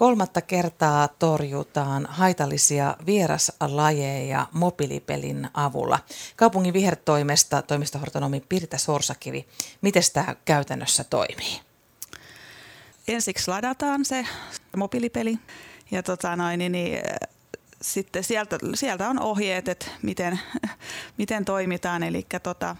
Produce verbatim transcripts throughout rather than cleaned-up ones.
Kolmatta kertaa torjutaan haitallisia vieraslajeja mobiilipelin avulla. Kaupungin vihertoimesta toimistohortonomi Pirita Sorsakivi. Miten tämä käytännössä toimii? Ensiksi ladataan se mobiilipeli ja tota noin, niin, niin, sitten sieltä, sieltä on ohjeet, että miten, miten toimitaan. Eli tota,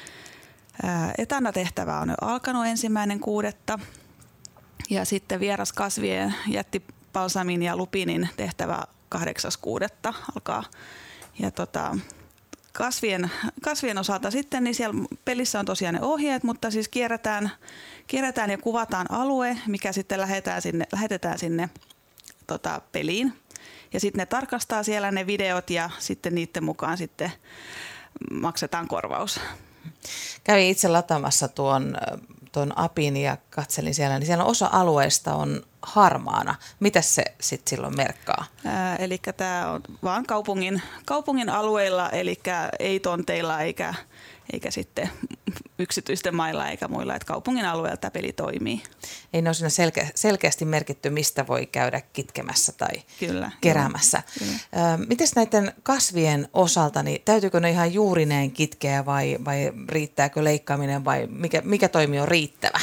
etänä-tehtävä on jo alkanut ensimmäinen kuudetta. Ja sitten vieraskasvien jättipalsamin ja lupinin tehtävä kahdeksas kuudetta alkaa. Ja tota, kasvien, kasvien osalta sitten, niin siellä pelissä on tosiaan ne ohjeet, mutta siis kierretään, kierretään ja kuvataan alue, mikä sitten lähetetään sinne, lähetetään sinne tota, peliin. Ja sitten ne tarkastaa siellä ne videot ja sitten niiden mukaan sitten maksetaan korvaus. Kävin itse lataamassa tuon, tuon apin ja katselin siellä, niin siellä on osa alueesta on harmaana. Mitä se sitten silloin merkkaa? Ää, eli tämä on vaan kaupungin, kaupungin alueilla, eli ei tonteilla eikä, eikä sitten yksityisten mailla eikä muilla, että kaupungin alueella tämä peli toimii. Ei ne ole siinä selke- selkeästi merkitty, mistä voi käydä kitkemässä tai Kyllä, keräämässä. Kyllä. Miten näiden kasvien osalta, niin täytyykö ne ihan juurineen kitkeä vai, vai riittääkö leikkaaminen vai mikä, mikä toimi on riittävä?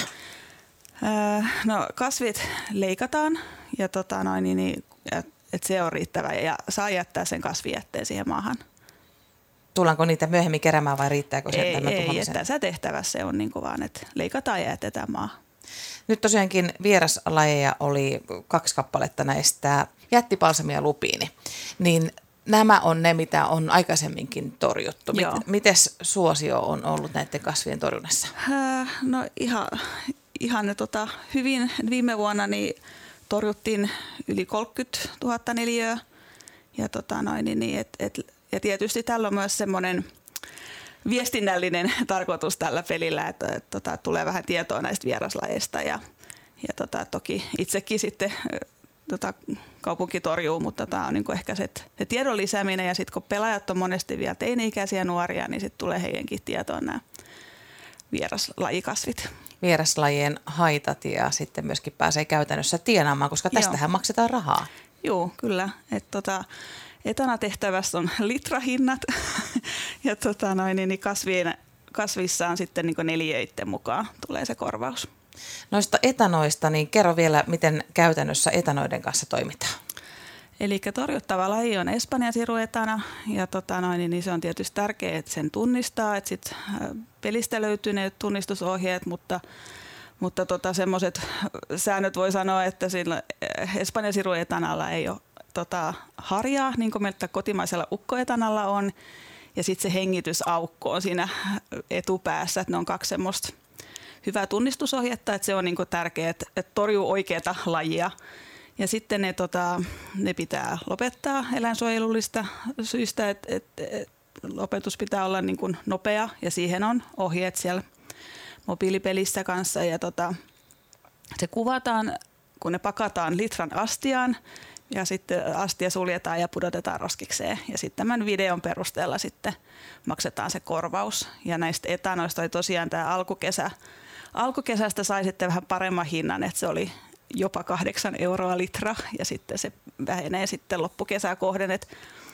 No kasvit leikataan ja tota noin, niin, niin, että se on riittävä ja saa jättää sen kasvijätteen siihen maahan. Tullaanko niitä myöhemmin keräämään vai riittääkö se ei, tämä ei, tuhoamisen? Ei, tässä tehtävässä se on niin kuin vaan, että leikataan ja jätetään maahan. Nyt tosiaankin vieraslajeja oli kaksi kappaletta näistä jättipalsamia ja lupiini. Niin nämä on ne, mitä on aikaisemminkin torjuttu. Miten suosio on ollut näiden kasvien torjunnassa? Äh, no ihan, ihan ne, tota, hyvin. Viime vuonna niin torjuttiin yli kolmekymmentätuhatta neliöä. Ja, tota, noin, niin, et, et, ja tietysti tällä on myös semmoinen viestinnällinen tarkoitus tällä pelillä, että, että, että, että tulee vähän tietoa näistä vieraslajeista. Ja, ja tota, toki itsekin sitten tota, kaupunki torjuu, mutta tämä on niin kuin ehkä se, se tiedon lisääminen. Ja sitten kun pelaajat on monesti vielä teini-ikäisiä nuoria, niin sitten tulee heidänkin tietoon nämä vieraslajikasvit. Vieraslajien haitat ja sitten myöskin pääsee käytännössä tienaamaan, koska tästähän Joo. maksetaan rahaa. Joo, kyllä. Et tota, etänä-tehtävässä on litrahinnat ja tota noin, niin kasvien, kasvissa on sitten niin neliöiden mukaan tulee se korvaus. Noista etanoista, niin kerro vielä, miten käytännössä etanoiden kanssa toimitaan. Eli torjuttava laji on Espanjan siruetana ja tota noin, niin se on tietysti tärkeää, että sen tunnistaa, että sit pelistä löytyy ne tunnistusohjeet, mutta Mutta tota, semmoiset säännöt voi sanoa, että sillä Espanjan siruetanalla ei ole tota, harjaa, niin kuin meiltä kotimaisella ukkoetanalla on. Ja sitten se hengitysaukko on siinä etupäässä, että ne on kaksi semmoista hyvää tunnistusohjetta, että se on niin kuin tärkeää, että, että torjuu oikeata lajia. Ja sitten ne, tota, ne pitää lopettaa eläinsuojelullista syistä, että, että, että lopetus pitää olla niin kuin nopea ja siihen on ohjeet siellä mobiilipelissä kanssa ja tota, se kuvataan, kun ne pakataan litran astiaan ja sitten astia suljetaan ja pudotetaan roskikseen ja sitten tämän videon perusteella sitten maksetaan se korvaus ja näistä etanoista oli tosiaan tämä alkukesä. Alkukesästä sai sitten vähän paremman hinnan, että se oli jopa kahdeksan euroa litra ja sitten se vähenee sitten loppukesää kohden, että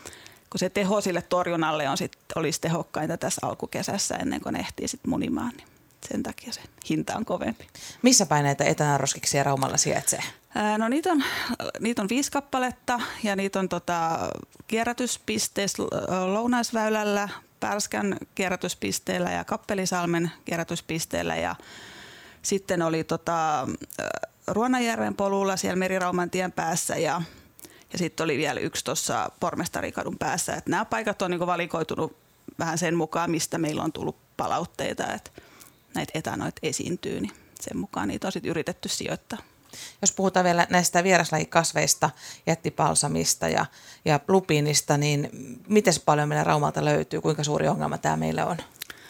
kun se teho sille torjunnalle on sit, olisi tehokkainta tässä alkukesässä ennen kuin ne ehtii sitten munimaan, niin sen takia se hinta on kovempi. Missä päin näitä etanaroskiksia Raumalla sijaitsee? Ää, no niitä on, niitä on viisi kappaletta ja niitä on tota, kierrätyspisteessä Lounaisväylällä, Pärskän kierrätyspisteellä ja Kappelisalmen kierrätyspisteellä ja sitten oli tota, Ruonajärven polulla siellä Merirauman tien päässä ja, ja sitten oli vielä yksi tuossa Pormestarikadun päässä. Et nämä paikat on niinku valikoitunut vähän sen mukaan, mistä meillä on tullut palautteita, että näitä etanoita esiintyy, niin sen mukaan niitä on sitten yritetty sijoittaa. Jos puhutaan vielä näistä vieraslajikasveista, jättipalsamista ja, ja lupiinista, niin miten paljon meillä Raumalta löytyy? Kuinka suuri ongelma tämä meillä on?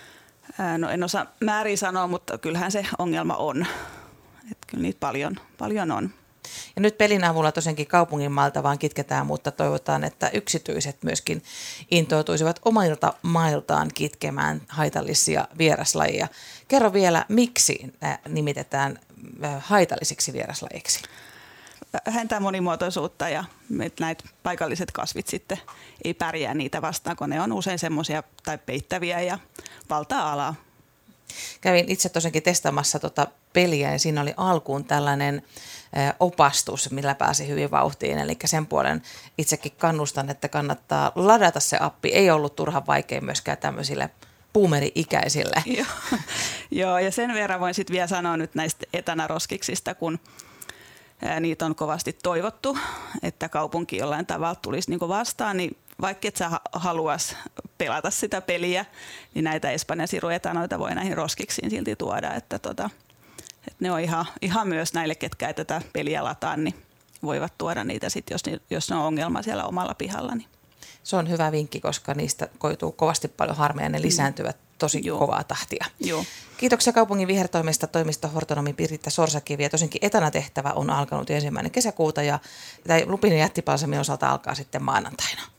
Ää, no en osaa määrin sanoa, mutta kyllähän se ongelma on. Et kyllä niitä paljon, paljon on. Ja nyt pelin avulla tosiaankin kaupungin maalta vaan kitketään, mutta toivotaan, että yksityiset myöskin intoutuisivat omilta mailtaan kitkemään haitallisia vieraslajeja. Kerro vielä, miksi nimitetään haitallisiksi vieraslajiksi? vähentää monimuotoisuutta ja näitä paikalliset kasvit sitten ei pärjää niitä vastaan, kun ne on usein semmoisia tai peittäviä ja valtaa alaa. Kävin itse tosiaankin testaamassa tuota peliä ja siinä oli alkuun tällainen opastus, millä pääsi hyvin vauhtiin. Eli sen puolen itsekin kannustan, että kannattaa ladata se appi. Ei ollut turhan vaikea myöskään tämmöisille boomeri-ikäisille. Joo. Joo, ja sen verran voin sitten vielä sanoa nyt näistä etanaroskiksista, kun niitä on kovasti toivottu, että kaupunki jollain tavalla tulisi niinku vastaan, niin vaikka et sä haluaisi pelata sitä peliä, niin näitä Espanjan siruetanoita voi näihin roskiksiin silti tuoda, että, tota, että ne on ihan, ihan myös näille, ketkä ei tätä peliä lataa, niin voivat tuoda niitä sitten, jos, jos ne on ongelma siellä omalla pihalla. Niin. Se on hyvä vinkki, koska niistä koituu kovasti paljon harmeja ja ne lisääntyvät tosi Joo. kovaa tahtia. Joo. Kiitoksia kaupungin vihertoimesta toimistohortonomi Piritta Sorsakivi. Ja tosinkin etanatehtävä on alkanut ensimmäinen kesäkuuta ja lupinen jättipalsamin osalta alkaa sitten maanantaina.